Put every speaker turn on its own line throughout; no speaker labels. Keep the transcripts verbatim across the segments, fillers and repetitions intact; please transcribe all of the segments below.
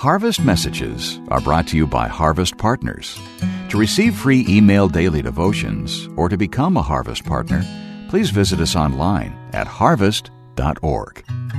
Harvest Messages are brought to you by Harvest Partners. To receive free email daily devotions or to become a Harvest Partner, please visit us online at harvest dot org.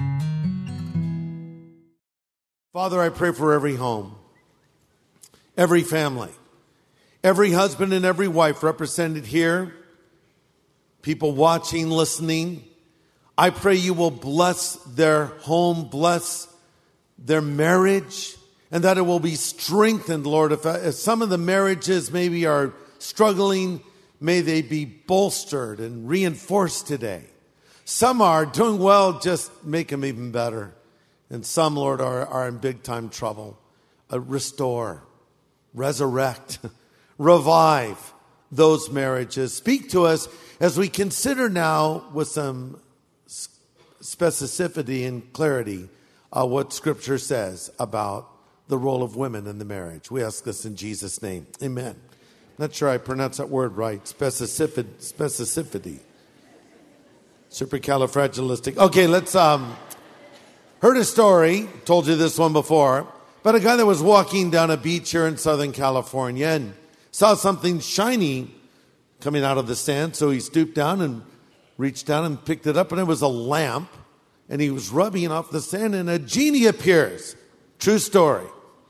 Father, I pray for every home, every family, every husband and every wife represented here, people watching, listening. I pray you will bless their home, bless their marriage, and that it will be strengthened, Lord. If, if some of the marriages maybe are struggling, may they be bolstered and reinforced today. Some are doing well, just make them even better. And some, Lord, are, are in big time trouble. Uh, restore, resurrect, revive those marriages. Speak to us as we consider now with some specificity and clarity uh, what Scripture says about the role of women in the marriage. We ask this in Jesus' name. Amen. Not sure I pronounced that word right. Specificity. Specificity. Supercalifragilistic. Okay, let's... um. Heard a story, told you this one before, about a guy that was walking down a beach here in Southern California and saw something shiny coming out of the sand. So he stooped down and reached down and picked it up, and it was a lamp. And he was rubbing it off the sand, and a genie appears. True story.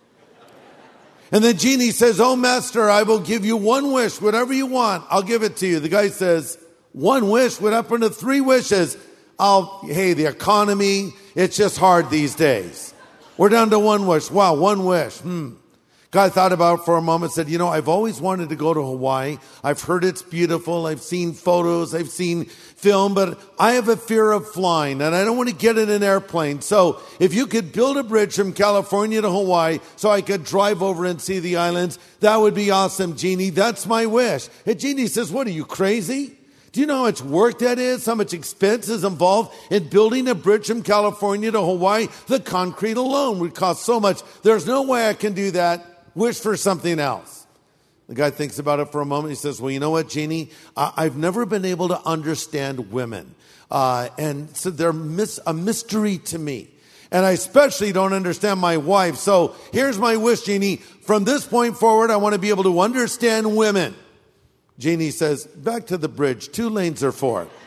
And the genie says, "Oh, master, I will give you one wish. Whatever you want, I'll give it to you." The guy says, "One wish? What happened to three wishes?" I'll, hey, the economy, it's just hard these days. We're down to one wish. Wow, one wish. Hmm. Guy thought about it for a moment, said, you know, I've always wanted to go to Hawaii. I've heard it's beautiful. I've seen photos. I've seen film, but I have a fear of flying, and I don't want to get in an airplane. So if you could build a bridge from California to Hawaii so I could drive over and see the islands, that would be awesome, Genie. That's my wish. And Genie says, what, are you crazy? Do you know how much work that is? How much expense is involved in building a bridge from California to Hawaii? The concrete alone would cost so much. There's no way I can do that. Wish for something else. The guy thinks about it for a moment. He says, well, you know what, Genie? I- I've never been able to understand women. Uh, and so they're mis- a mystery to me. And I especially don't understand my wife. So here's my wish, Genie. From this point forward, I want to be able to understand women. Genie says, back to the bridge. Two lanes are for it.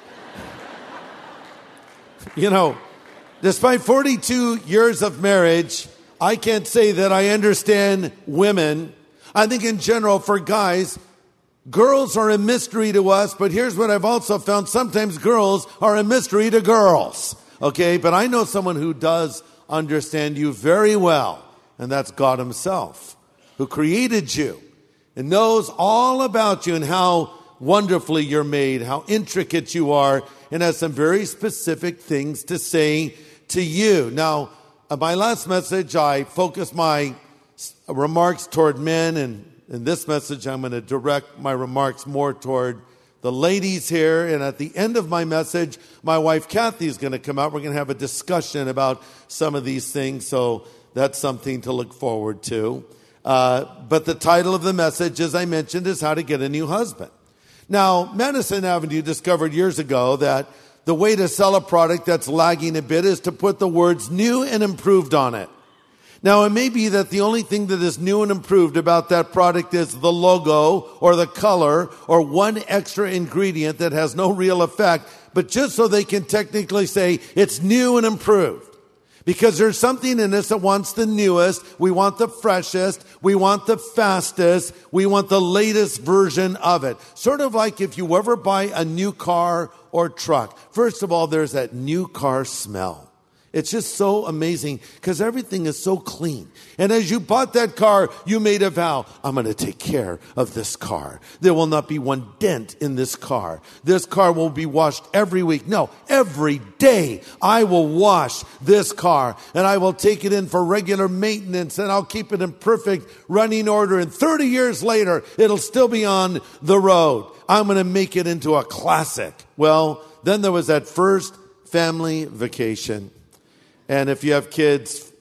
You know, despite forty-two years of marriage, I can't say that I understand women. I think in general for guys, girls are a mystery to us. But here's what I've also found. Sometimes girls are a mystery to girls. Okay, but I know someone who does understand you very well. And that's God himself, who created you. And knows all about you and how wonderfully you're made, how intricate you are, and has some very specific things to say to you. Now, in my last message, I focused my remarks toward men, and in this message, I'm going to direct my remarks more toward the ladies here. And at the end of my message, my wife Kathy is going to come out. We're going to have a discussion about some of these things, so that's something to look forward to. Uh, but the title of the message, as I mentioned, is How to Get a New Husband. Now, Madison Avenue discovered years ago that the way to sell a product that's lagging a bit is to put the words new and improved on it. Now, it may be that the only thing that is new and improved about that product is the logo or the color or one extra ingredient that has no real effect, but just so they can technically say it's new and improved. Because there's something in us that wants the newest, we want the freshest, we want the fastest, we want the latest version of it. Sort of like if you ever buy a new car or truck. First of all, there's that new car smell. It's just so amazing because everything is so clean. And as you bought that car, you made a vow, I'm going to take care of this car. There will not be one dent in this car. This car will be washed every week. No, every day I will wash this car and I will take it in for regular maintenance and I'll keep it in perfect running order. And thirty years later, it'll still be on the road. I'm going to make it into a classic. Well, then there was that first family vacation. And if you have kids,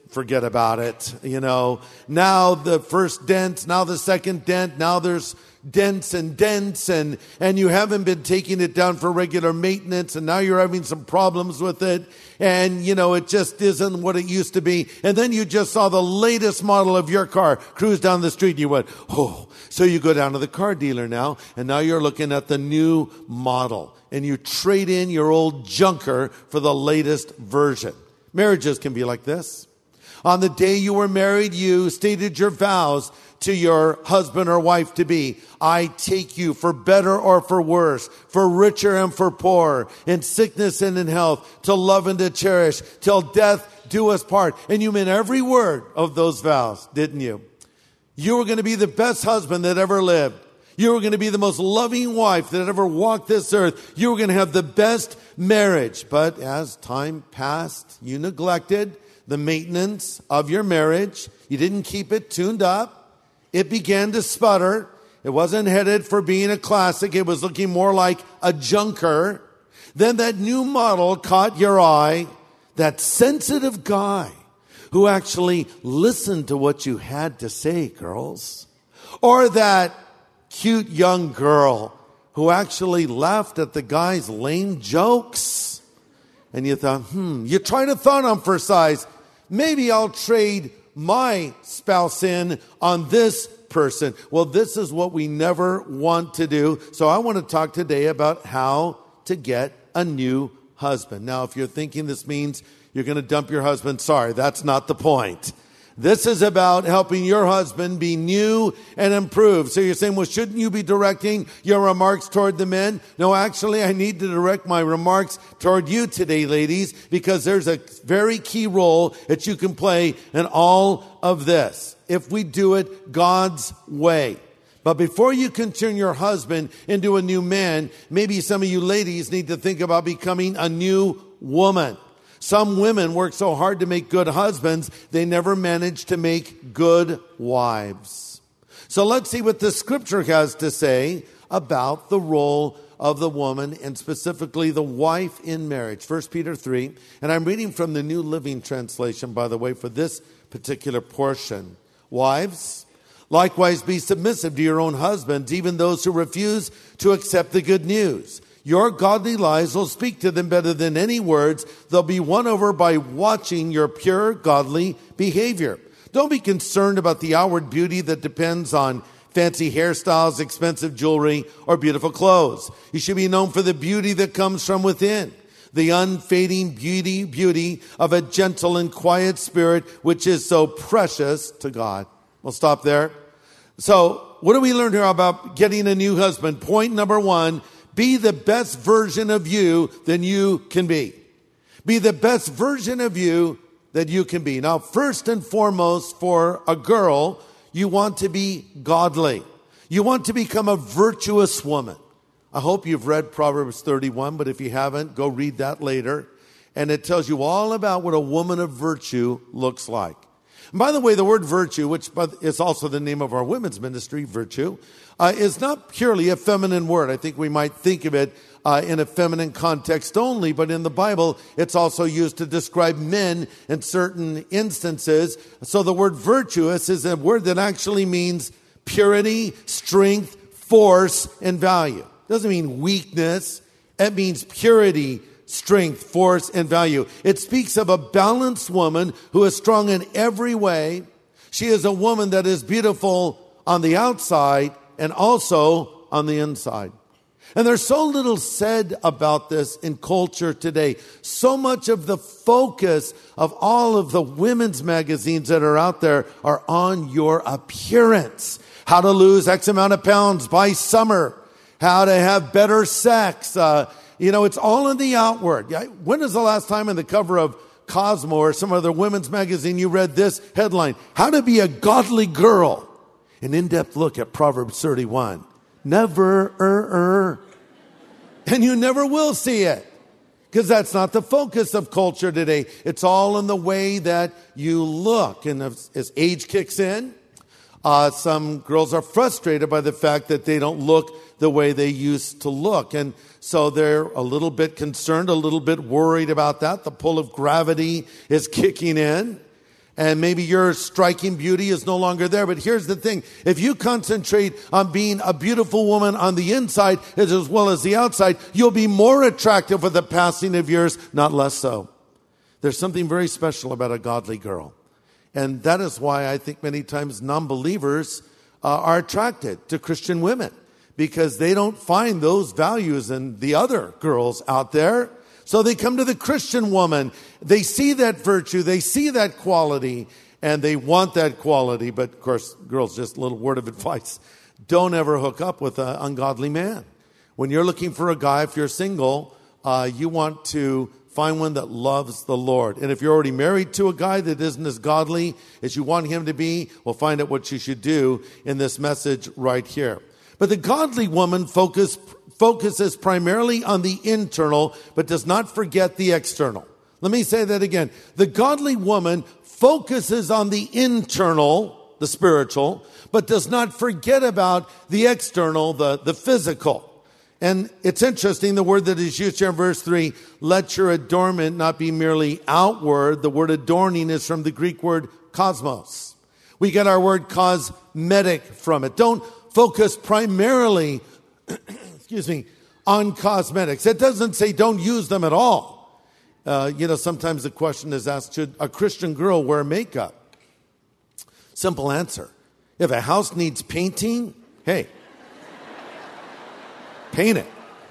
forget about it. You know, now the first dent, now the second dent, now there's dents and dents, and, and you haven't been taking it down for regular maintenance, and now you're having some problems with it, and, you know, it just isn't what it used to be. And then you just saw the latest model of your car cruise down the street, and you went, oh. So you go down to the car dealer now, and now you're looking at the new model, and you trade in your old junker for the latest version. Marriages can be like this. On the day you were married, you stated your vows to your husband or wife to be. I take you for better or for worse, for richer and for poorer, in sickness and in health, to love and to cherish, till death do us part. And you meant every word of those vows, didn't you? You were going to be the best husband that ever lived. You were going to be the most loving wife that ever walked this earth. You were going to have the best marriage. But as time passed, you neglected the maintenance of your marriage. You didn't keep it tuned up. It began to sputter. It wasn't headed for being a classic. It was looking more like a junker. Then that new model caught your eye, that sensitive guy who actually listened to what you had to say, girls. Or that cute young girl who actually laughed at the guy's lame jokes. And you thought, hmm, you're trying to thought on for size. Maybe I'll trade my spouse in on this person. Well, this is what we never want to do. So I want to talk today about how to get a new husband. Now, if you're thinking this means you're going to dump your husband, sorry, that's not the point. This is about helping your husband be new and improved. So you're saying, well, shouldn't you be directing your remarks toward the men? No, actually, I need to direct my remarks toward you today, ladies, because there's a very key role that you can play in all of this if we do it God's way. But before you can turn your husband into a new man, maybe some of you ladies need to think about becoming a new woman. Some women work so hard to make good husbands, they never manage to make good wives. So let's see what the scripture has to say about the role of the woman and specifically the wife in marriage. First Peter three, and I'm reading from the New Living Translation, by the way, for this particular portion. Wives, likewise be submissive to your own husbands, even those who refuse to accept the good news. Your godly lives will speak to them better than any words. They'll be won over by watching your pure, godly behavior. Don't be concerned about the outward beauty that depends on fancy hairstyles, expensive jewelry, or beautiful clothes. You should be known for the beauty that comes from within, the unfading beauty, beauty of a gentle and quiet spirit, which is so precious to God. We'll stop there. So, what do we learn here about getting a new husband? Point number one, be the best version of you than you can be. Be the best version of you that you can be. Now, first and foremost, for a girl, you want to be godly. You want to become a virtuous woman. I hope you've read Proverbs thirty-one, but if you haven't, go read that later. And it tells you all about what a woman of virtue looks like. And by the way, the word virtue, which is also the name of our women's ministry, Virtue, uh, is not purely a feminine word. I think we might think of it uh, in a feminine context only, but in the Bible, it's also used to describe men in certain instances. So the word virtuous is a word that actually means purity, strength, force, and value. It doesn't mean weakness. It means purity, strength, force, and value. It speaks of a balanced woman who is strong in every way. She is a woman that is beautiful on the outside and also on the inside. And there's so little said about this in culture today. So much of the focus of all of the women's magazines that are out there are on your appearance. How to lose X amount of pounds by summer. How to have better sex. Uh, You know, it's all in the outward. When is the last time on the cover of Cosmo or some other women's magazine you read this headline? How to be a godly girl. An in-depth look at Proverbs thirty-one. Never, er, er. And you never will see it. Because that's not the focus of culture today. It's all in the way that you look. And as, as age kicks in, uh, some girls are frustrated by the fact that they don't look the way they used to look. And so they're a little bit concerned, a little bit worried about that. The pull of gravity is kicking in. And maybe your striking beauty is no longer there. But here's the thing. If you concentrate on being a beautiful woman on the inside as well as the outside, you'll be more attractive with the passing of years, not less so. There's something very special about a godly girl. And that is why I think many times non-believers uh, are attracted to Christian women, because they don't find those values in the other girls out there. So they come to the Christian woman. They see that virtue. They see that quality, and they want that quality. But, of course, girls, just a little word of advice. Don't ever hook up with an ungodly man. When you're looking for a guy, if you're single, uh, you want to find one that loves the Lord. And if you're already married to a guy that isn't as godly as you want him to be, well, find out what you should do in this message right here. But the godly woman focus, focuses primarily on the internal, but does not forget the external. Let me say that again. The godly woman focuses on the internal, the spiritual, but does not forget about the external, the, the physical. And it's interesting, the word that is used here in verse three, let your adornment not be merely outward. The word adorning is from the Greek word cosmos. We get our word cosmetic from it. Don't focus primarily, excuse me, on cosmetics. It doesn't say don't use them at all. Uh, you know, sometimes the question is asked, should a Christian girl wear makeup? Simple answer. If a house needs painting, hey, paint it.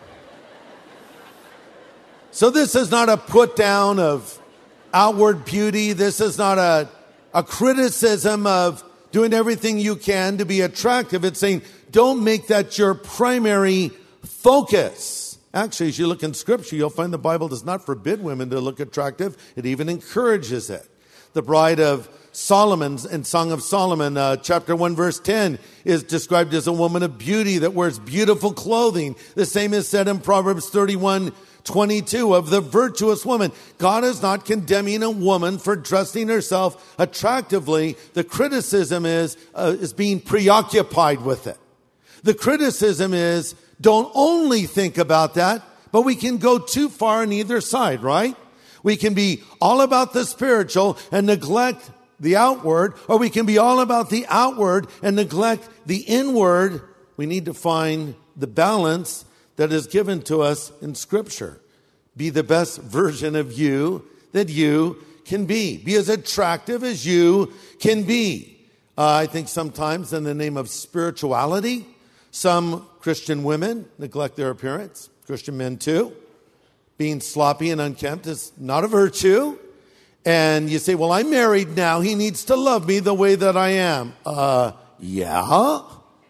So this is not a put down of outward beauty. This is not a, a criticism of doing everything you can to be attractive. It's saying, don't make that your primary focus. Actually, as you look in Scripture, you'll find the Bible does not forbid women to look attractive. It even encourages it. The bride of Solomon in Song of Solomon, uh, chapter one, verse ten, is described as a woman of beauty that wears beautiful clothing. The same is said in Proverbs thirty-one, twenty-two of the virtuous woman. God is not condemning a woman for dressing herself attractively. The criticism is, uh, is being preoccupied with it. The criticism is, don't only think about that, but we can go too far on either side, right? We can be all about the spiritual and neglect the outward, or we can be all about the outward and neglect the inward. We need to find the balance that is given to us in Scripture. Be the best version of you that you can be. Be as attractive as you can be. Uh, I think sometimes in the name of spirituality, some Christian women neglect their appearance. Christian men too. Being sloppy and unkempt is not a virtue. And you say, well, I'm married now. He needs to love me the way that I am. Uh, yeah.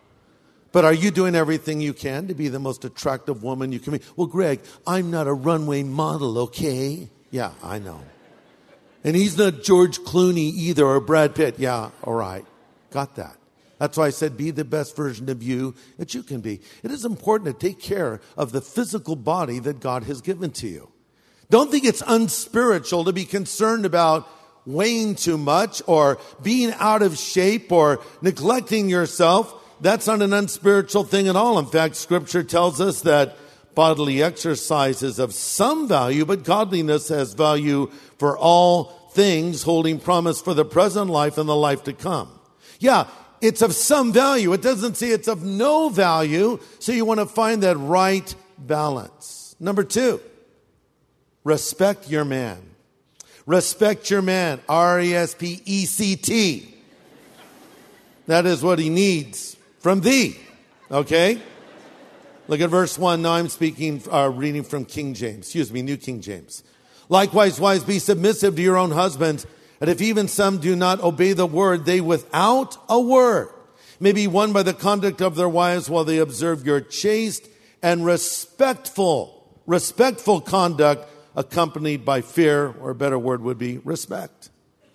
But are you doing everything you can to be the most attractive woman you can be? Well, Greg, I'm not a runway model, okay? Yeah, I know. And he's not George Clooney either, or Brad Pitt. Yeah, all right. Got that. That's why I said be the best version of you that you can be. It is important to take care of the physical body that God has given to you. Don't think it's unspiritual to be concerned about weighing too much or being out of shape or neglecting yourself. That's not an unspiritual thing at all. In fact, Scripture tells us that bodily exercise is of some value, but godliness has value for all things, holding promise for the present life and the life to come. Yeah, it's of some value. It doesn't say it's of no value, so you want to find that right balance. Number two, respect your man. Respect your man. R E S P E C T. That is what he needs from thee. Okay? Look at verse one. Now I'm speaking, uh, reading from King James. Excuse me, New King James. Likewise, wives, be submissive to your own husbands. And if even some do not obey the word, they without a word may be won by the conduct of their wives while they observe your chaste and respectful, respectful conduct accompanied by fear, or a better word would be respect.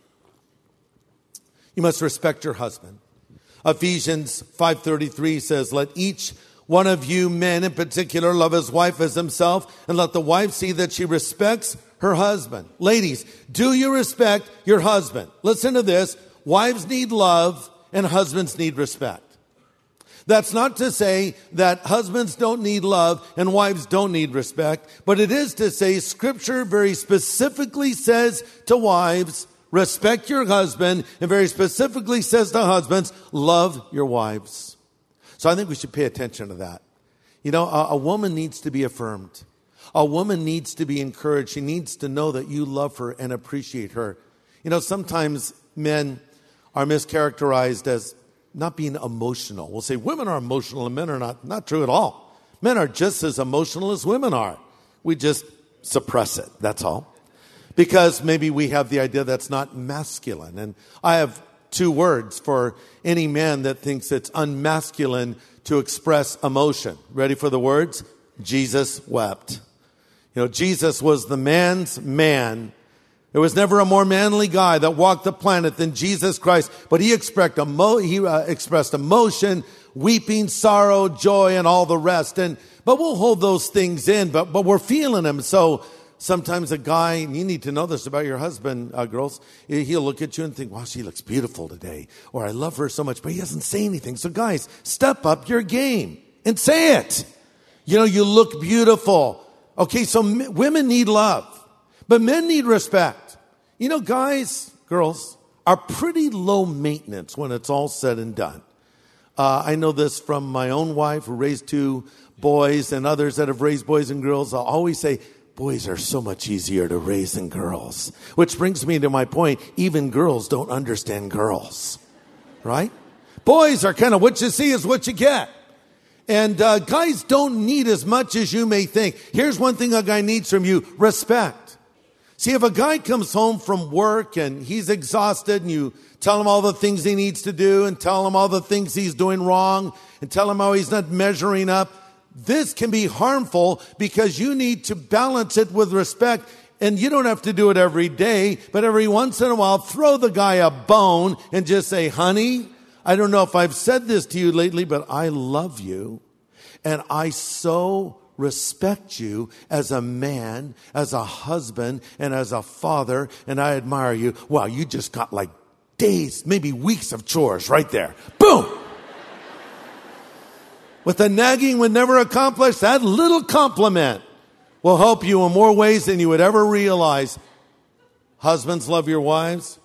You must respect your husband. Ephesians five thirty-three says, let each one of you men in particular love his wife as himself, and let the wife see that she respects her husband. Ladies, do you respect your husband? Listen to this. Wives need love and husbands need respect. That's not to say that husbands don't need love and wives don't need respect, but it is to say Scripture very specifically says to wives, respect your husband, and very specifically says to husbands, love your wives. So I think we should pay attention to that. You know, a, a woman needs to be affirmed. A woman needs to be encouraged. She needs to know that you love her and appreciate her. You know, sometimes men are mischaracterized as not being emotional. We'll say women are emotional and men are not. Not true at all. Men are just as emotional as women are. We just suppress it. That's all. Because maybe we have the idea that's not masculine. And I have two words for any man that thinks it's unmasculine to express emotion. Ready for the words? Jesus wept. You know, Jesus was the man's man. There was never a more manly guy that walked the planet than Jesus Christ. But he expressed, emo- he, uh, expressed emotion, weeping, sorrow, joy, and all the rest. And but we'll hold those things in, but, but we're feeling them. So sometimes a guy, and you need to know this about your husband, uh, girls, he'll look at you and think, wow, she looks beautiful today. Or I love her so much, but he doesn't say anything. So guys, step up your game and say it. You know, you look beautiful. Okay, so m- women need love, but men need respect. You know, guys, girls are pretty low maintenance when it's all said and done. Uh, I know this from my own wife who raised two boys and others that have raised boys and girls. I'll always say, boys are so much easier to raise than girls. Which brings me to my point, even girls don't understand girls, right? Boys are kind of what you see is what you get. And uh, guys don't need as much as you may think. Here's one thing a guy needs from you, respect. See, if a guy comes home from work and he's exhausted and you tell him all the things he needs to do and tell him all the things he's doing wrong and tell him how he's not measuring up, this can be harmful because you need to balance it with respect. And you don't have to do it every day, but every once in a while, throw the guy a bone and just say, honey, I don't know if I've said this to you lately, but I love you. And I so respect you as a man, as a husband, and as a father, and I admire you. Wow, you just got like days, maybe weeks of chores right there. Boom! With the nagging would never accomplish, that little compliment will help you in more ways than you would ever realize. Husbands, love your wives.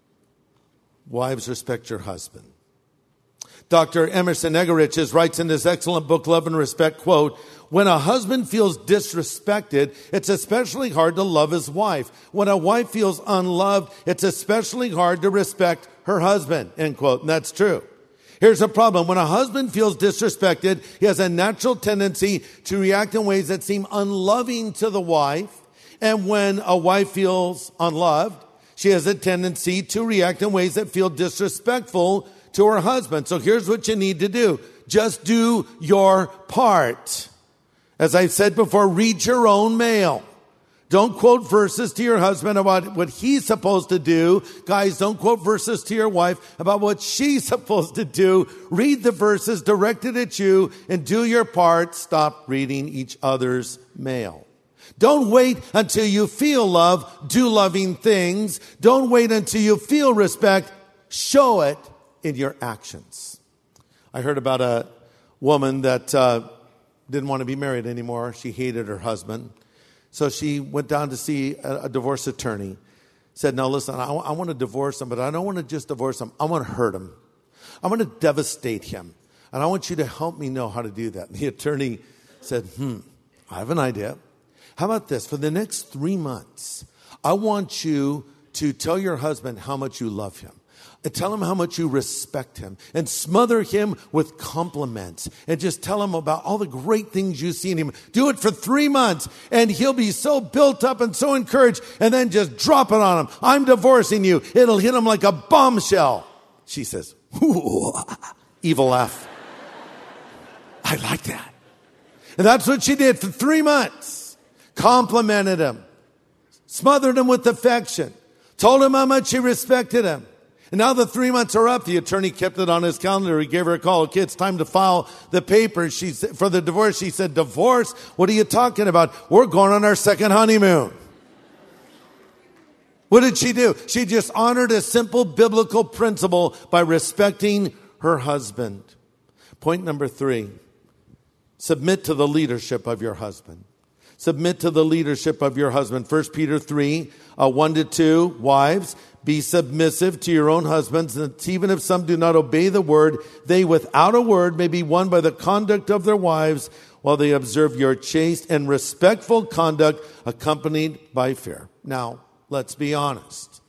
Wives, respect your husband. Doctor Emerson Eggerichs writes in this excellent book, Love and Respect, quote, when a husband feels disrespected, it's especially hard to love his wife. When a wife feels unloved, it's especially hard to respect her husband, end quote. And that's true. Here's a problem. When a husband feels disrespected, he has a natural tendency to react in ways that seem unloving to the wife. And when a wife feels unloved, she has a tendency to react in ways that feel disrespectful to her husband. So here's what you need to do. Just do your part. As I've said before, read your own mail. Don't quote verses to your husband about what he's supposed to do. Guys, don't quote verses to your wife about what she's supposed to do. Read the verses directed at you and do your part. Stop reading each other's mail. Don't wait until you feel love. Do loving things. Don't wait until you feel respect. Show it in your actions. I heard about a woman that uh, didn't want to be married anymore. She hated her husband. So she went down to see a, a divorce attorney. Said, no, listen, I, I want to divorce him, but I don't want to just divorce him. I want to hurt him. I want to devastate him. And I want you to help me know how to do that. And the attorney said, hmm, I have an idea. How about this? For the next three months, I want you to tell your husband how much you love him. And tell him how much you respect him. And smother him with compliments. And just tell him about all the great things you see in him. Do it for three months. And he'll be so built up and so encouraged. And then just drop it on him. I'm divorcing you. It'll hit him like a bombshell. She says, ooh, evil laugh. I like that. And that's what she did for three months. Complimented him. Smothered him with affection. Told him how much she respected him. And now the three months are up. The attorney kept it on his calendar. He gave her a call. Okay, it's time to file the papers. She said, for the divorce. She said, divorce? What are you talking about? We're going on our second honeymoon. What did she do? She just honored a simple biblical principle by respecting her husband. Point number three. Submit to the leadership of your husband. Submit to the leadership of your husband. First Peter three, uh, one to two, wives, be submissive to your own husbands, that even if some do not obey the word, they without a word may be won by the conduct of their wives, while they observe your chaste and respectful conduct accompanied by fear. Now, let's be honest.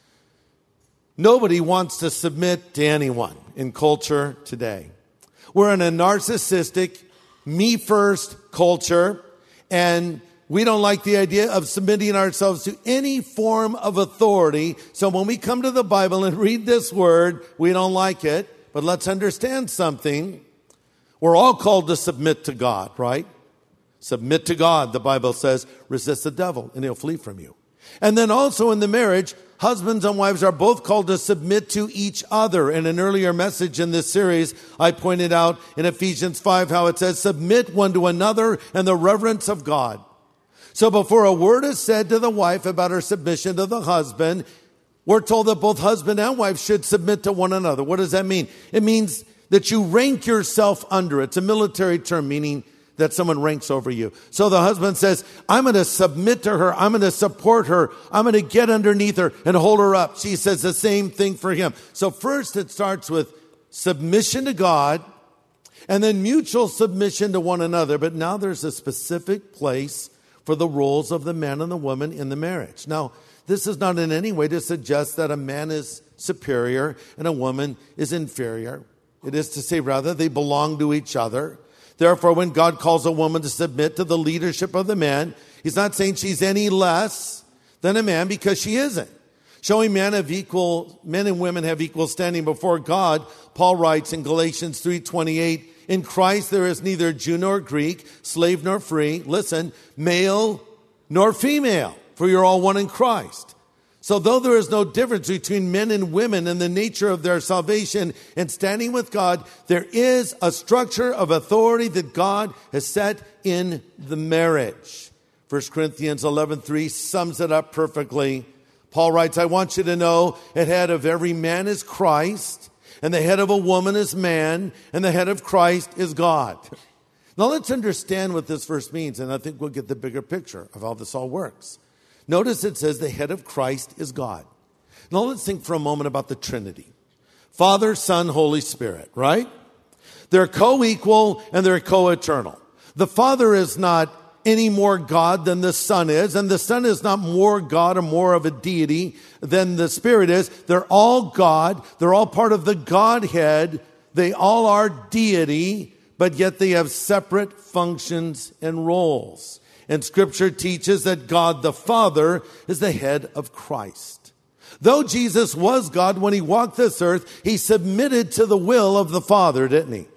Nobody wants to submit to anyone in culture today. We're in a narcissistic, me-first culture, and we don't like the idea of submitting ourselves to any form of authority. So when we come to the Bible and read this word, we don't like it. But let's understand something. We're all called to submit to God, right? Submit to God, the Bible says, resist the devil and he'll flee from you. And then also in the marriage, husbands and wives are both called to submit to each other. In an earlier message in this series, I pointed out in Ephesians five how it says, submit one to another in the reverence of God. So before a word is said to the wife about her submission to the husband, we're told that both husband and wife should submit to one another. What does that mean? It means that you rank yourself under. It's a military term, meaning that someone ranks over you. So the husband says, I'm going to submit to her. I'm going to support her. I'm going to get underneath her and hold her up. She says the same thing for him. So first it starts with submission to God and then mutual submission to one another. But now there's a specific place for the roles of the man and the woman in the marriage. Now, this is not in any way to suggest that a man is superior and a woman is inferior. It is to say, rather, they belong to each other. Therefore, when God calls a woman to submit to the leadership of the man, he's not saying she's any less than a man, because she isn't. Showing men have equal, men and women have equal standing before God, Paul writes in Galatians three twenty-eight, in Christ there is neither Jew nor Greek, slave nor free, listen, male nor female, for you're all one in Christ. So though there is no difference between men and women in the nature of their salvation and standing with God, there is a structure of authority that God has set in the marriage. First Corinthians eleven three sums it up perfectly. Paul writes, I want you to know the head of every man is Christ, and the head of a woman is man, and the head of Christ is God. Now let's understand what this verse means, and I think we'll get the bigger picture of how this all works. Notice it says the head of Christ is God. Now let's think for a moment about the Trinity. Father, Son, Holy Spirit, right? They're co-equal and they're co-eternal. The Father is not any more God than the Son is, and the Son is not more God or more of a deity than the Spirit is. They're all God. They're all part of the Godhead. They all are deity, but yet they have separate functions and roles. And Scripture teaches that God the Father is the head of Christ. Though Jesus was God when he walked this earth, he submitted to the will of the Father, didn't he?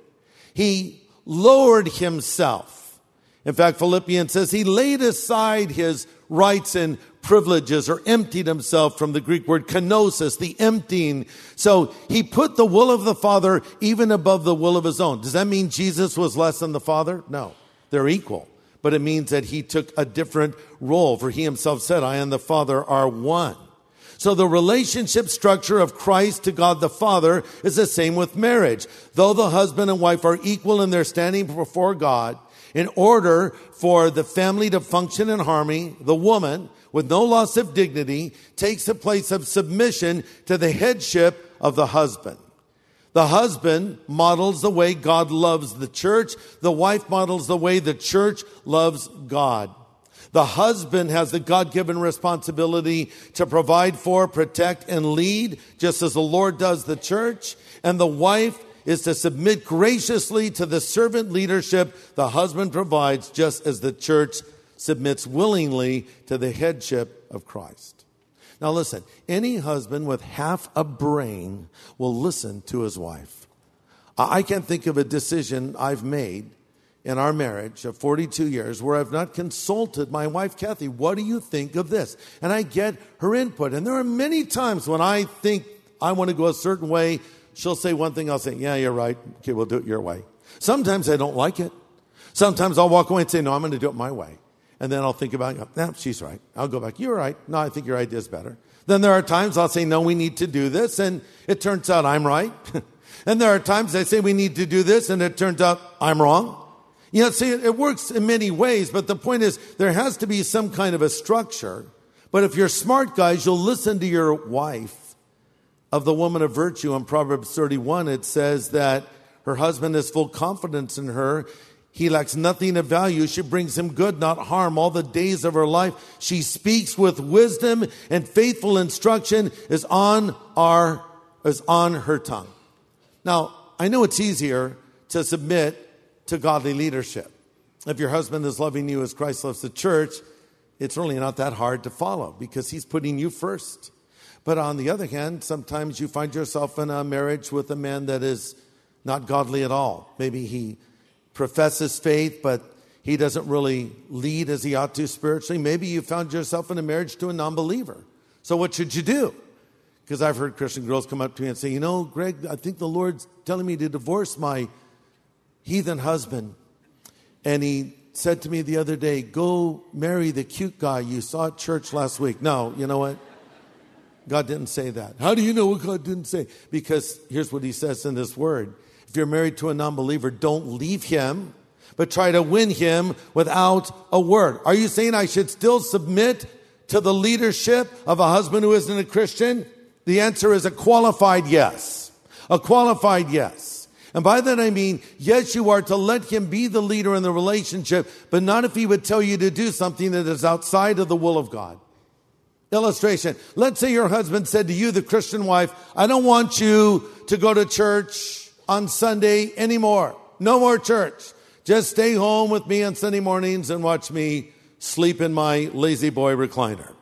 He lowered himself. In fact, Philippians says he laid aside his rights and privileges, or emptied himself, from the Greek word kenosis, the emptying. So he put the will of the Father even above the will of his own. Does that mean Jesus was less than the Father? No, they're equal. But it means that he took a different role, for he himself said, I and the Father are one. So the relationship structure of Christ to God the Father is the same with marriage. Though the husband and wife are equal in their standing before God, in order for the family to function in harmony, the woman, with no loss of dignity, takes the place of submission to the headship of the husband. The husband models the way God loves the church. The wife models the way the church loves God. The husband has the God-given responsibility to provide for, protect, and lead, just as the Lord does the church. And the wife is to submit graciously to the servant leadership the husband provides, just as the church submits willingly to the headship of Christ. Now listen, any husband with half a brain will listen to his wife. I can't think of a decision I've made in our marriage of forty-two years where I've not consulted my wife, Kathy. What do you think of this? And I get her input. And there are many times when I think I want to go a certain way, she'll say one thing, I'll say, yeah, you're right. Okay, we'll do it your way. Sometimes I don't like it. Sometimes I'll walk away and say, no, I'm going to do it my way. And then I'll think about it. Nah, she's right. I'll go back. You're right. No, I think your idea is better. Then there are times I'll say, no, we need to do this. And it turns out I'm right. And there are times I say we need to do this. And it turns out I'm wrong. You know, see, it works in many ways. But the point is, there has to be some kind of a structure But if you're smart, guys, you'll listen to your wife. Of the woman of virtue in Proverbs thirty-one, it says that her husband has full confidence in her. He lacks nothing of value. She brings him good, not harm, all the days of her life. She speaks with wisdom, and faithful instruction is on our is on her tongue. Now, I know it's easier to submit to godly leadership. If your husband is loving you as Christ loves the church, it's really not that hard to follow because he's putting you first. But on the other hand, sometimes you find yourself in a marriage with a man that is not godly at all. Maybe he professes faith, but he doesn't really lead as he ought to spiritually. Maybe you found yourself in a marriage to a non-believer. So what should you do? Because I've heard Christian girls come up to me and say, you know, Greg, I think the Lord's telling me to divorce my heathen husband. And he said to me the other day, go marry the cute guy you saw at church last week. No, you know what? God didn't say that. How do you know what God didn't say? Because here's what he says in this word. If you're married to a non-believer, don't leave him, but try to win him without a word. Are you saying I should still submit to the leadership of a husband who isn't a Christian? The answer is a qualified yes. A qualified yes. And by that I mean, yes, you are to let him be the leader in the relationship, but not if he would tell you to do something that is outside of the will of God. Illustration. Let's say your husband said to you, the Christian wife, I don't want you to go to church on Sunday anymore. No more church. Just stay home with me on Sunday mornings and watch me sleep in my lazy boy recliner.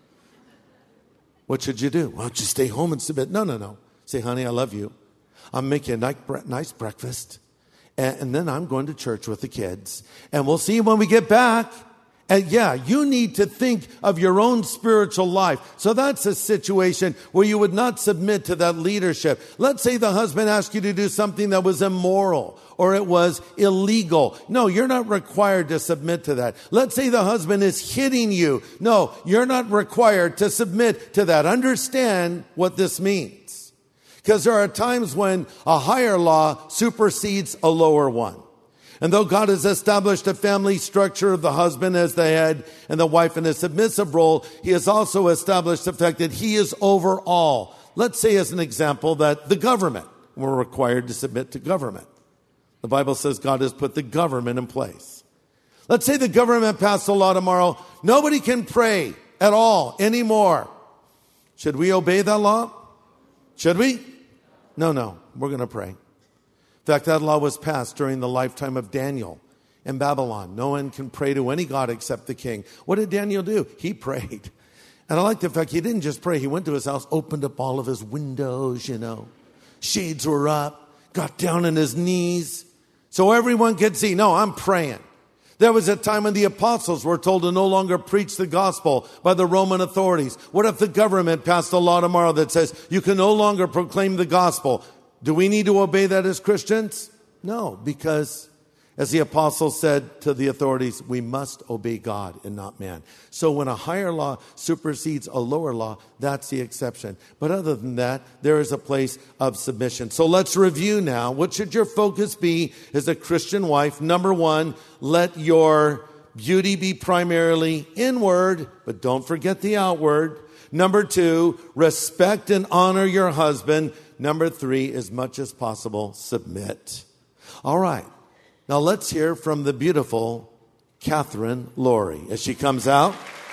What should you do? Why don't you stay home and submit? No, no, no. Say, honey, I love you. I'll make you a nice breakfast. And then I'm going to church with the kids. And we'll see you when we get back. And yeah, you need to think of your own spiritual life. So that's a situation where you would not submit to that leadership. Let's say the husband asked you to do something that was immoral or it was illegal. No, you're not required to submit to that. Let's say the husband is hitting you. No, you're not required to submit to that. Understand what this means. Because there are times when a higher law supersedes a lower one. And though God has established a family structure of the husband as the head and the wife in a submissive role, he has also established the fact that he is over all. Let's say as an example that the government, we're required to submit to government. The Bible says God has put the government in place. Let's say the government passed a law tomorrow. Nobody can pray at all anymore. Should we obey that law? Should we? No, no, we're going to pray. In fact, that law was passed during the lifetime of Daniel in Babylon. No one can pray to any god except the king. What did Daniel do? He prayed. And I like the fact he didn't just pray. He went to his house, opened up all of his windows, you know. Shades were up, got down on his knees so everyone could see. No, I'm praying. There was a time when the apostles were told to no longer preach the gospel by the Roman authorities. What if the government passed a law tomorrow that says you can no longer proclaim the gospel? Do we need to obey that as Christians? No, because as the apostles said to the authorities, we must obey God and not man. So when a higher law supersedes a lower law, that's the exception. But other than that, there is a place of submission. So let's review now. What should your focus be as a Christian wife? Number one, let your beauty be primarily inward, but don't forget the outward. Number two, respect and honor your husband. Number three, as much as possible, submit. All right. Now let's hear from the beautiful Catherine Laurie as she comes out.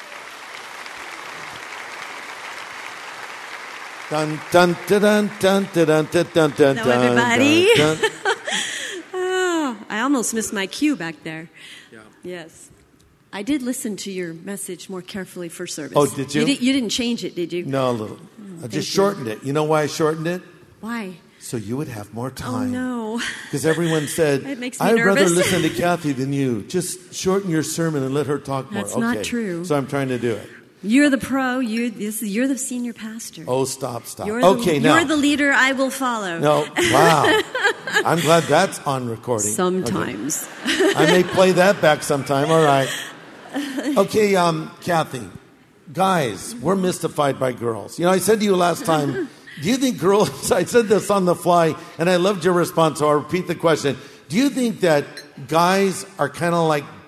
Dun dun dun dun dun dun dun dun dun.
Hello, everybody. Dun, dun. Oh, I almost missed my cue back there. Yeah. Yes. I did listen to your message more carefully for service.
Oh, did you?
You, did, you didn't change it, did you?
No, a little.
Oh,
I just
you.
shortened it. You know why I shortened it?
Why?
So you would have more time.
Oh, no.
Because everyone said,
it makes me
I'd
nervous.
rather listen to Kathy than you. Just shorten your sermon and let her talk more.
That's
okay.
not true.
So I'm trying to do it.
You're the pro. You're, this, you're the senior pastor.
Oh, stop, stop.
You're
okay,
the,
now.
You're the leader I will follow.
No, wow. I'm glad that's on recording.
Sometimes.
Okay. I may play that back sometime. All right. Okay, um, Kathy, guys, we're mystified by girls. You know, I said to you last time, do you think girls, I said this on the fly, and I loved your response, so I'll repeat the question. Do you think that guys are kind of like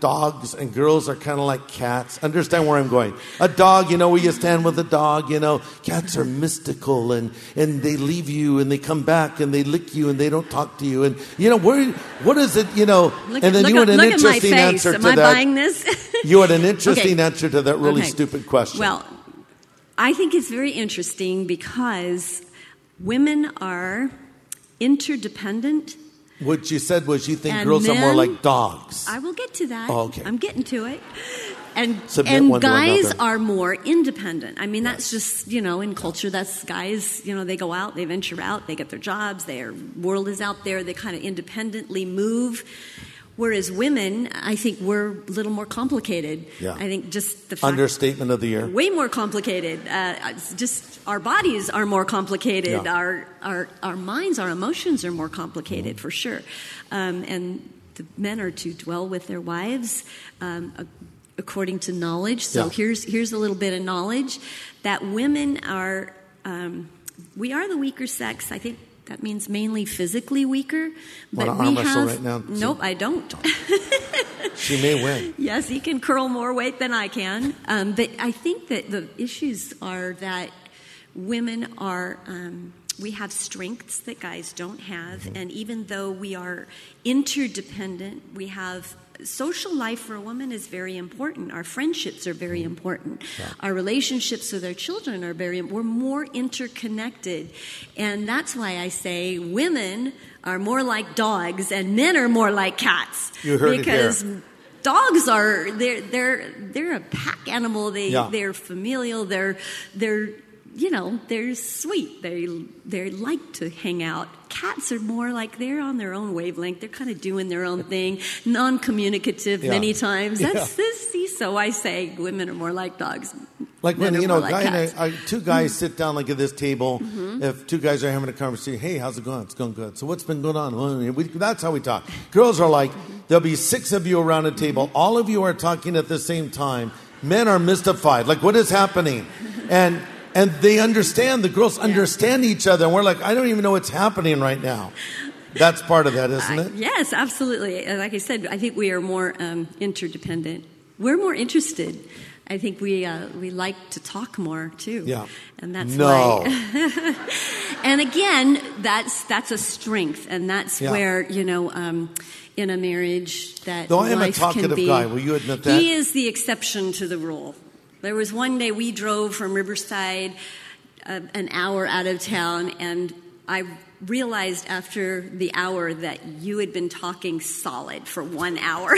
dogs and girls are kind of like cats. Understand where I'm going? A dog, you know, where you stand with a dog, you know. Cats are mystical and, and they leave you and they come back and they lick you and they don't talk to you. And, you know, where, what is it, you know.
Look,
and then
look
you had an
look
interesting
at my
answer
face.
to
Am I
that.
buying this?
You had an interesting
okay.
answer to that really
okay.
stupid question.
Well, I think it's very interesting because women are interdependent.
What you said was you think
and
girls
men,
are more like dogs.
I will get to that.
Oh, okay.
I'm getting to it. And
Submit
and
one to
guys
another.
are more independent. I mean, that's just, you know, in culture, that's guys, you know, they go out, they venture out, they get their jobs, their world is out there, they kind of independently move. Whereas women, I think we're a little more complicated.
Yeah.
I think just the fact...
Understatement of the year.
Way more complicated. Uh, it's just our bodies are more complicated.
Yeah.
Our, our our minds, our emotions are more complicated, mm-hmm. for sure. Um, and the men are to dwell with their wives um, according to knowledge. So
yeah.
here's here's a little bit of knowledge that women are. Um, we are the weaker sex. I think. That means mainly physically weaker. But
Want to
we
arm
have.
wrestle right now?
Nope, I don't.
She may win.
Yes, he can curl more weight than I can. Um, but I think that the issues are that women are. Um, we have strengths that guys don't have, mm-hmm. and even though we are interdependent, we have. Social life for a woman is very important. Our friendships are very important. Yeah. Our relationships with our children are very important. We're more interconnected. And that's why I say women are more like dogs and men are more like cats.
You heard
because
it here.
Dogs are they're they're they're a pack animal. They
yeah.
they're familial. They're they're you know, they're sweet. They they like to hang out. Cats are more like they're on their own wavelength. They're kind of doing their own thing, non-communicative yeah. many times. That's yeah. this. So I say women are more like dogs.
Like when, you know,
like
guy and I, I, two guys
mm-hmm.
sit down like at this table. Mm-hmm. If two guys are having a conversation, hey, how's it going? It's going good. So what's been going on? Well, we, that's how we talk. Girls are like, mm-hmm. there'll be six of you around a table. All of you are talking at the same time. Men are mystified. Like, what is happening? And... And they understand, the girls yeah. understand each other. And we're like, I don't even know what's happening right now. That's part of that, isn't it?
Uh, yes, absolutely. Like I said, I think we are more um, interdependent. We're more interested. I think we uh, we like to talk more, too.
Yeah.
And that's
no.
why. And again, that's that's a strength. And that's yeah. where, you know... Um, in a marriage that
Though I am
life
a talkative
can be,
guy, will you admit that?
He is the exception to the rule. There was one day we drove from Riverside uh, an hour out of town, and I realized after the hour that you had been talking solid for one hour.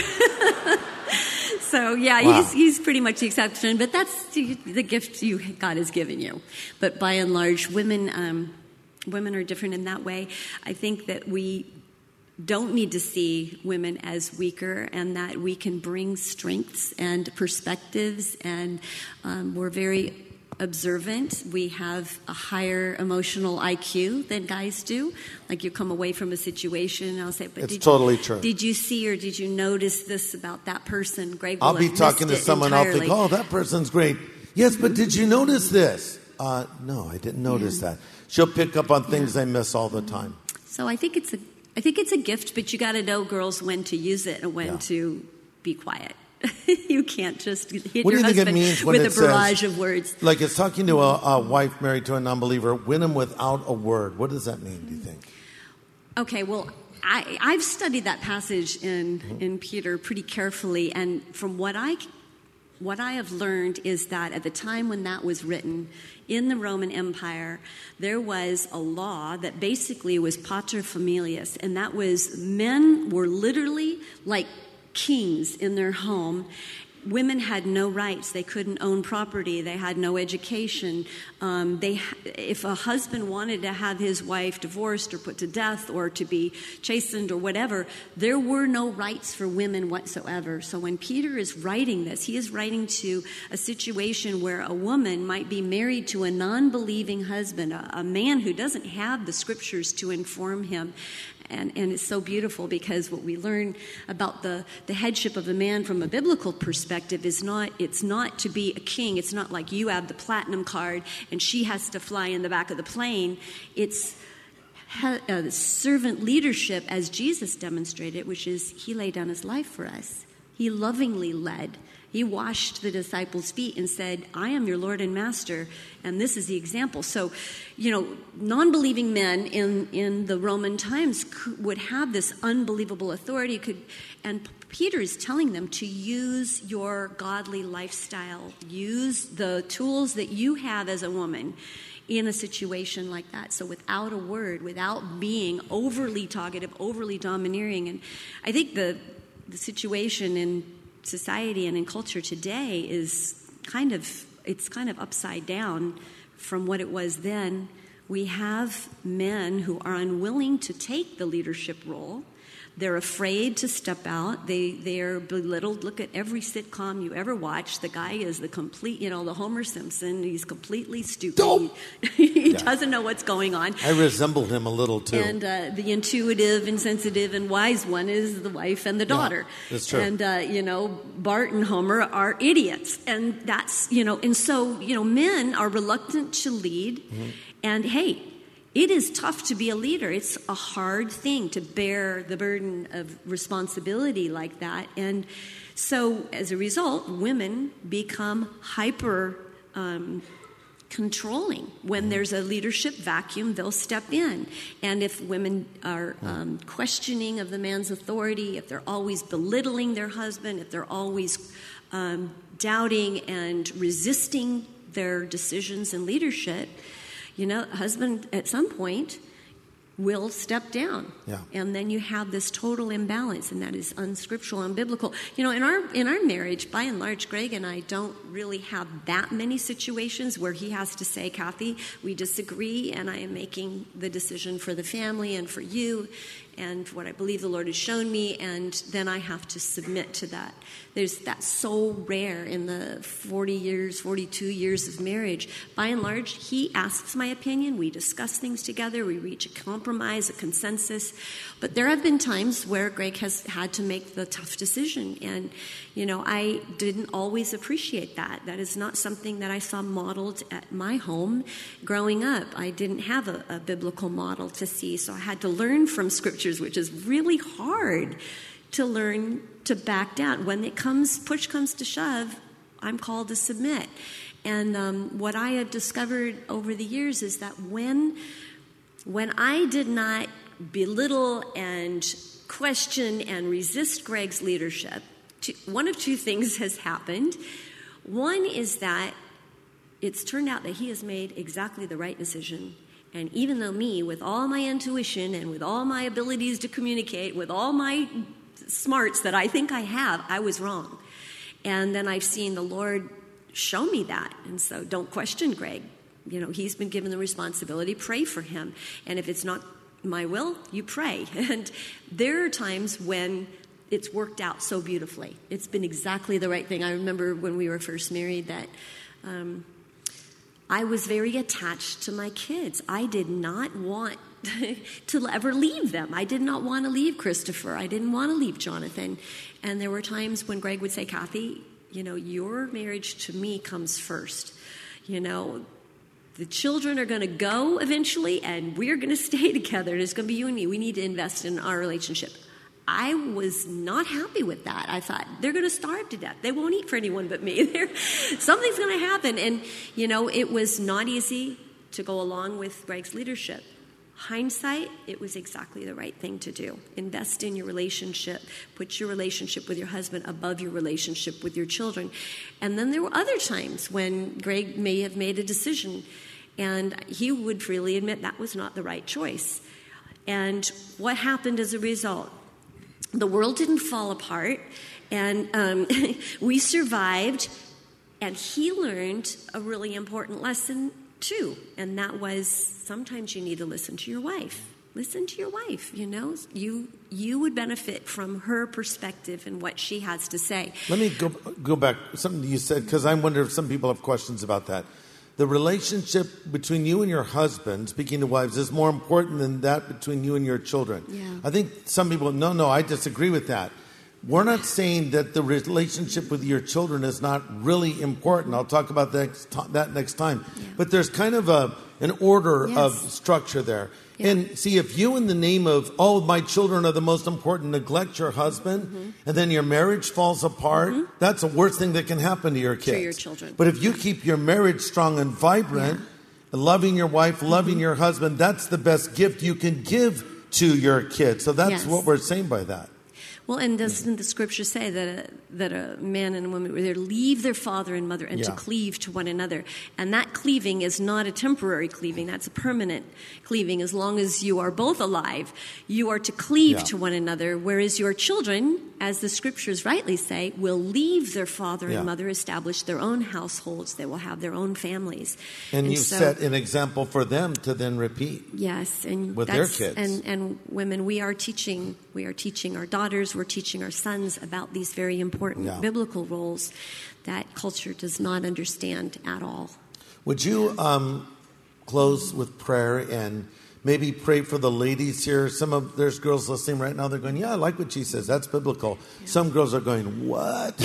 So, yeah, wow. he's he's pretty much the exception, but that's the, the gift you God has given you. But by and large, women um, women are different in that way. I think that we don't need to see women as weaker, and that we can bring strengths and perspectives, and um, we're very observant. We have a higher emotional I Q than guys do. Like, you come away from a situation and I'll say, but
it's
did,
totally true.
Did you see or did you notice this about that person? Greg will
I'll be
have
talking to
missed it
someone,
entirely.
I'll think, oh, that person's great. Yes, but did you notice this? Uh, no, I didn't notice yeah. that. She'll pick up on things yeah. I miss all the time.
So I think it's a I think it's a gift, but you got to know, girls, when to use it and when yeah. to be quiet. You can't just hit
what
your
do you think
husband
it means when
with
it
a barrage
says,
of words.
Like it's talking to a, a wife married to a non-believer, win him without a word. What does that mean, do you think?
Okay, well, I, I've studied that passage in, mm-hmm. in Peter pretty carefully, and from what I What I have learned is that at the time when that was written in the Roman Empire, there was a law that basically was pater familias, and that was men were literally like kings in their home. Women had no rights. They couldn't own property. They had no education. Um, they, if a husband wanted to have his wife divorced or put to death or to be chastened or whatever, there were no rights for women whatsoever. So when Peter is writing this, he is writing to a situation where a woman might be married to a non-believing husband, a, a man who doesn't have the scriptures to inform him. And, and it's so beautiful because what we learn about the, the headship of a man from a biblical perspective is not, it's not to be a king. It's not like you have the platinum card and she has to fly in the back of the plane. It's uh, servant leadership as Jesus demonstrated, which is he laid down his life for us. He lovingly led. He washed the disciples' feet and said, I am your Lord and Master, and this is the example. So, you know, non-believing men in, in the Roman times could, would have this unbelievable authority. Could, and Peter is telling them to use your godly lifestyle, use the tools that you have as a woman in a situation like that. So without a word, without being overly talkative, overly domineering. And I think the the situation in society and in culture today is kind of, it's kind of upside down from what it was then. We have men who are unwilling to take the leadership role. They're afraid to step out. They they are belittled. Look at every sitcom you ever watch. The guy is the complete, you know, the Homer Simpson. He's completely stupid.
Oh.
he
Yeah.
doesn't know what's going on.
I resembled him a little too.
And uh, the intuitive and sensitive and wise one is the wife and the daughter.
Yeah, that's true.
And, uh, you know, Bart and Homer are idiots. And that's, you know, and so, you know, men are reluctant to lead. Mm-hmm. And, hey, it is tough to be a leader. It's a hard thing to bear the burden of responsibility like that. And so as a result, women become hyper um, controlling. When there's a leadership vacuum, they'll step in. And if women are um, questioning of the man's authority, if they're always belittling their husband, if they're always um, doubting and resisting their decisions and leadership, you know, husband at some point will step down.
Yeah.
And then you have this total imbalance, and that is unscriptural and biblical. You know, in our in our marriage, by and large, Greg and I don't really have that many situations where he has to say, Kathy, we disagree, and I am making the decision for the family and for you and what I believe the Lord has shown me, and then I have to submit to that. There's that's so rare in the forty years, forty-two years of marriage. By and large, he asks my opinion. We discuss things together. We reach a compromise, a consensus. But there have been times where Greg has had to make the tough decision. And, you know, I didn't always appreciate that. That is not something that I saw modeled at my home growing up. I didn't have a, a biblical model to see. So I had to learn from scriptures, which is really hard to learn to back down. When it comes, push comes to shove, I'm called to submit. And um, what I have discovered over the years is that when, when I did not belittle and question and resist Greg's leadership, two, one of two things has happened. One is that it's turned out that he has made exactly the right decision. And even though me, with all my intuition and with all my abilities to communicate, with all my smarts that I think I have, I was wrong. And then I've seen the Lord show me that. And so don't question Greg. You know, he's been given the responsibility. Pray for him. And if it's not my will, you pray. And there are times when it's worked out so beautifully. It's been exactly the right thing. I remember when we were first married that um, I was very attached to my kids. I did not want to ever leave them. I did not want to leave Christopher. I didn't want to leave Jonathan. And there were times when Greg would say, Kathy, you know, your marriage to me comes first. You know, the children are going to go eventually, and we're going to stay together. It's going to be you and me. We need to invest in our relationship. I was not happy with that. I thought, they're going to starve to death. They won't eat for anyone but me. Something's going to happen. And, you know, it was not easy to go along with Greg's leadership. Hindsight, it was exactly the right thing to do. Invest in your relationship. Put your relationship with your husband above your relationship with your children. And then there were other times when Greg may have made a decision, and he would freely admit that was not the right choice. And what happened as a result? The world didn't fall apart, and um, we survived, and he learned a really important lesson too, and that was sometimes you need to listen to your wife. Listen to your wife, you know. You you would benefit from her perspective and what she has to say.
Let me go go back something you said, because I wonder if some people have questions about that. The relationship between you and your husband, speaking to wives, is more important than that between you and your children.
Yeah.
I think some people, no, no, I disagree with that. We're not saying that the relationship with your children is not really important. I'll talk about that next, that next time.
Yeah.
But there's kind of a an order
Yes.
of structure there.
Yeah.
And see, if you in the name of, oh, my children are the most important, neglect your husband, mm-hmm. and then your marriage falls apart, mm-hmm. that's the worst thing that can happen to your kids.
To your children.
But if you keep your marriage strong and vibrant, yeah. and loving your wife, loving mm-hmm. your husband, that's the best gift you can give to your kids. So that's
yes.
what we're saying by that.
Well, and doesn't the scripture say that a, that a man and a woman were there to leave their father and mother and
Yeah.
to cleave to one another? And that cleaving is not a temporary cleaving. That's a permanent cleaving. As long as you are both alive, you are to cleave
Yeah.
to one another, whereas your children, as the scriptures rightly say, will leave their father
Yeah.
and mother, establish their own households. They will have their own families.
And,
And
you
so-
set an example for them to then repeat.
Yes, and
With their
that's,
kids.
and and women, we are teaching, we are teaching our daughters, we're teaching our sons about these very important
Yeah.
biblical roles that culture does not understand at all.
Would you um, close with prayer and maybe pray for the ladies here? Some of there's girls listening right now. They're going, "Yeah, I like what she says. That's biblical."
Yeah.
Some girls are going, "What?"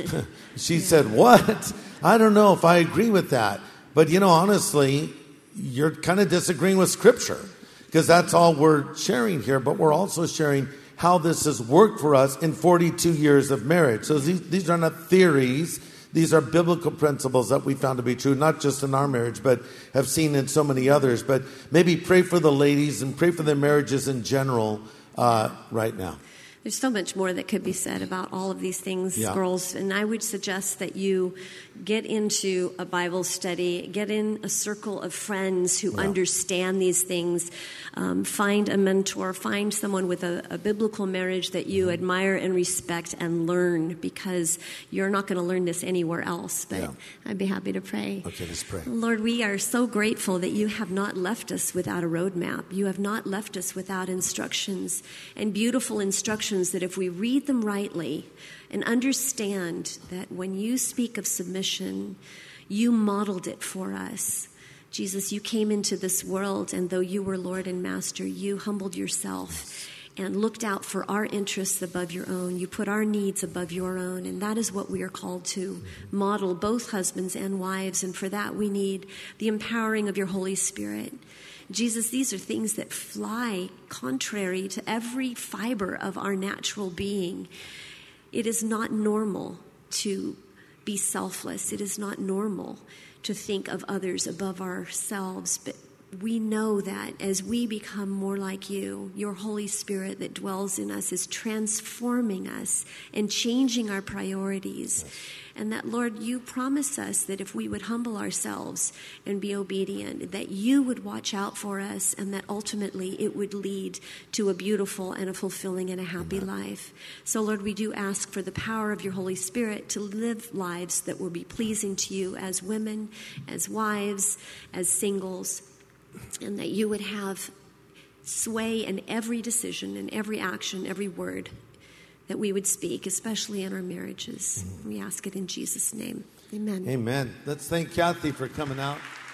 She said, "What?" I don't know if I agree with that. But you know, honestly, you're kind of disagreeing with Scripture because that's all we're sharing here. But we're also sharing how this has worked for us in forty-two years of marriage. So these, these are not theories. These are biblical principles that we found to be true, not just in our marriage, but have seen in so many others. But maybe pray for the ladies and pray for their marriages in general uh, right now.
There's so much more that could be said about all of these things,
Yeah.
girls. And I would suggest that you get into a Bible study, get in a circle of friends who
Yeah.
understand these things. Um, find a mentor, find someone with a, a biblical marriage that you admire and respect and learn, because you're not going to learn this anywhere else. But
Yeah.
I'd be happy to pray.
Okay, let's pray.
Lord, we are so grateful that you have not left us without a roadmap. You have not left us without instructions, and beautiful instructions that if we read them rightly and understand that when you speak of submission, you modeled it for us. Jesus, you came into this world, and though you were Lord and Master, you humbled yourself and looked out for our interests above your own. You put our needs above your own, and that is what we are called to model, both husbands and wives, and for that we need the empowering of your Holy Spirit. Jesus, these are things that fly contrary to every fiber of our natural being. It is not normal to be selfless. It is not normal to think of others above ourselves, but we know that as we become more like you, your Holy Spirit that dwells in us is transforming us and changing our priorities. Yes. And that, Lord, you promise us that if we would humble ourselves and be obedient, that you would watch out for us, and that ultimately it would lead to a beautiful and a fulfilling and a happy Amen. Life. So, Lord, we do ask for the power of your Holy Spirit to live lives that will be pleasing to you as women, as wives, as singles, and that you would have sway in every decision and every action, every word that we would speak, especially in our marriages. Mm-hmm. We ask it in Jesus' name. Amen.
Amen. Let's thank Kathy for coming out.